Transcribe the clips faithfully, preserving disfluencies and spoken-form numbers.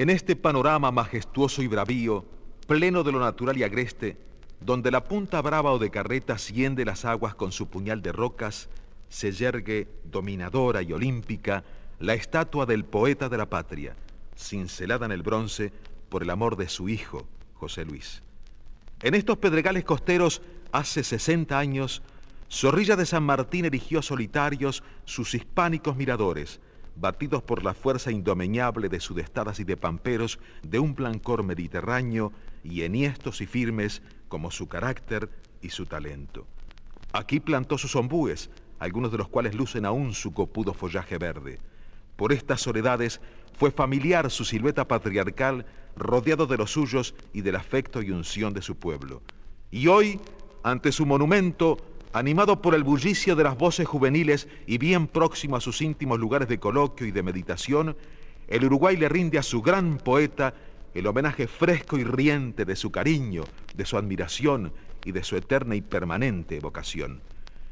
En este panorama majestuoso y bravío, pleno de lo natural y agreste, donde la punta brava o de carreta ciende las aguas con su puñal de rocas, se yergue, dominadora y olímpica, la estatua del poeta de la patria, cincelada en el bronce por el amor de su hijo, José Luis. En estos pedregales costeros, hace sesenta años, Zorrilla de San Martín erigió solitarios sus hispánicos miradores, batidos por la fuerza indomeñable de sudestadas y de pamperos de un blancor mediterráneo y enhiestos y firmes como su carácter y su talento. Aquí plantó sus ombúes, algunos de los cuales lucen aún su copudo follaje verde. Por estas soledades fue familiar su silueta patriarcal, rodeado de los suyos y del afecto y unción de su pueblo. Y hoy, ante su monumento, animado por el bullicio de las voces juveniles y bien próximo a sus íntimos lugares de coloquio y de meditación, el Uruguay le rinde a su gran poeta el homenaje fresco y riente de su cariño, de su admiración y de su eterna y permanente evocación.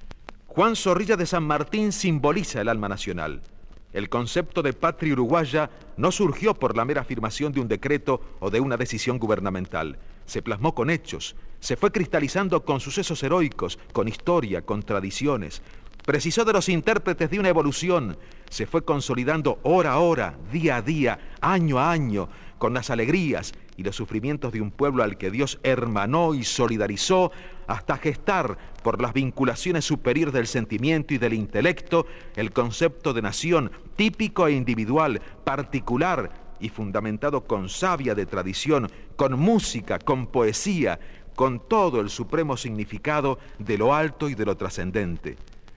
Juan Zorrilla de San Martín simboliza el alma nacional. El concepto de patria uruguaya no surgió por la mera afirmación de un decreto o de una decisión gubernamental. Se plasmó con hechos, se fue cristalizando con sucesos heroicos, con historia, con tradiciones. Precisó de los intérpretes de una evolución, se fue consolidando hora a hora, día a día, año a año, con las alegrías y los sufrimientos de un pueblo al que Dios hermanó y solidarizó hasta gestar, por las vinculaciones superiores del sentimiento y del intelecto, el concepto de nación típico e individual, particular y fundamentado con savia de tradición, con música, con poesía, con todo el supremo significado de lo alto y de lo trascendente.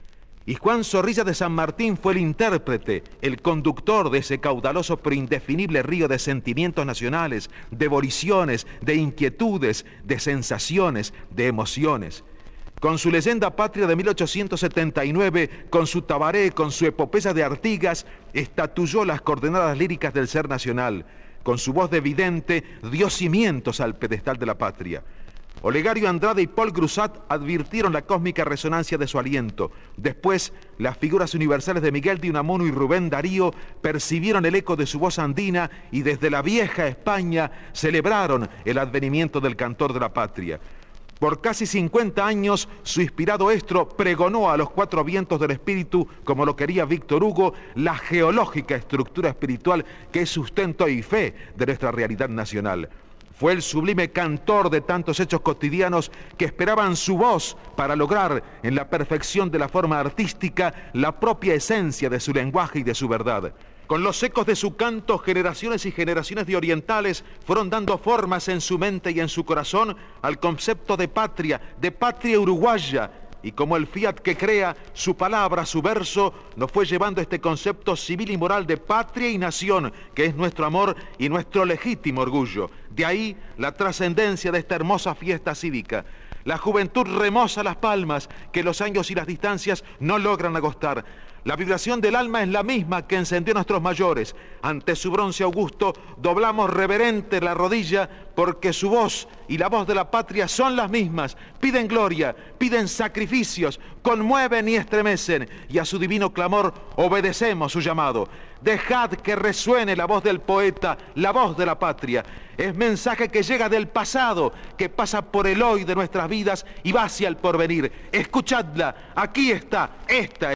Y Juan Zorrilla de San Martín fue el intérprete, el conductor de ese caudaloso pero indefinible río de sentimientos nacionales, de voliciones, de inquietudes, de sensaciones, de emociones. Con su leyenda patria de mil ochocientos setenta y nueve, con su tabaré, con su epopeya de Artigas, estatuyó las coordenadas líricas del ser nacional. Con su voz de vidente, dio cimientos al pedestal de la patria. Olegario Andrade y Paul Grusat advirtieron la cósmica resonancia de su aliento. Después, las figuras universales de Miguel de Unamuno y Rubén Darío percibieron el eco de su voz andina y desde la vieja España celebraron el advenimiento del cantor de la patria. Por casi cincuenta años, su inspirado estro pregonó a los cuatro vientos del espíritu, como lo quería Víctor Hugo, la geológica estructura espiritual que es sustento y fe de nuestra realidad nacional. Fue el sublime cantor de tantos hechos cotidianos que esperaban su voz para lograr, en la perfección de la forma artística, la propia esencia de su lenguaje y de su verdad. Con los ecos de su canto, generaciones y generaciones de orientales fueron dando formas en su mente y en su corazón al concepto de patria, de patria uruguaya. Y como el fiat que crea, su palabra, su verso, nos fue llevando este concepto civil y moral de patria y nación, que es nuestro amor y nuestro legítimo orgullo. De ahí la trascendencia de esta hermosa fiesta cívica. La juventud remoza las palmas que los años y las distancias no logran agostar. La vibración del alma es la misma que encendió a nuestros mayores. Ante su bronce augusto doblamos reverente la rodilla porque su voz y la voz de la patria son las mismas. Piden gloria, piden sacrificios, conmueven y estremecen y a su divino clamor obedecemos su llamado. Dejad que resuene la voz del poeta, la voz de la patria. Es mensaje que llega del pasado, que pasa por el hoy de nuestras vidas y va hacia el porvenir. Escuchadla, aquí está, esta